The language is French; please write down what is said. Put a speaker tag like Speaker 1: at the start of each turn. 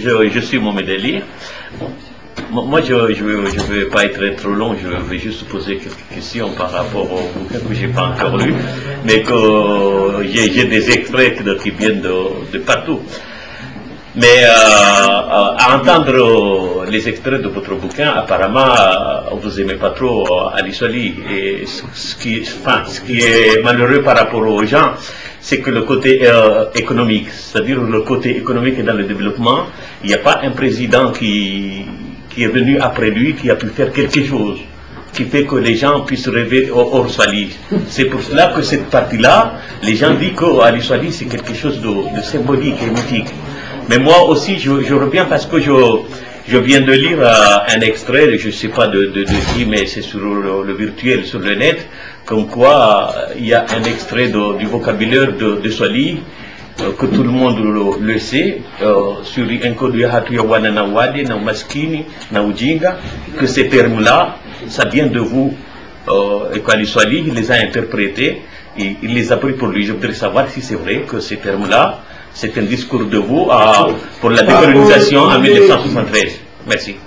Speaker 1: je suis Mohamed Ali. Moi, je ne vais pas être trop long, je vais juste poser quelques questions par rapport au bouquin que je n'ai pas encore lu, mais que j'ai des extraits qui viennent de partout. Mais à entendre les extraits de votre bouquin, apparemment, vous n'aimez pas trop Ali Soly. Et ce qui est malheureux par rapport aux gens, c'est que le côté économique, c'est-à-dire le côté économique et dans le développement, il n'y a pas un président qui est venu après lui, qui a pu faire quelque chose, qui fait que les gens puissent rêver hors Soly. C'est pour cela que cette partie-là, les gens disent qu'Ali Soly, c'est quelque chose de symbolique et mythique. Mais moi aussi, je reviens parce que je viens de lire un extrait, je ne sais pas de qui, mais c'est sur le virtuel, sur le net, comme quoi il y a un extrait du vocabulaire de Soly, que tout le monde le sait, sur Enkodu Hatuyawana na Wade, na Maskini, na Ujinga, que ces termes-là, ça vient de vous, et qu'Ali Soly, il les a interprétés, et il les a pris pour lui. Je voudrais savoir si c'est vrai que ces termes-là, c'est un discours de vous pour la décolonisation en 1973. Merci.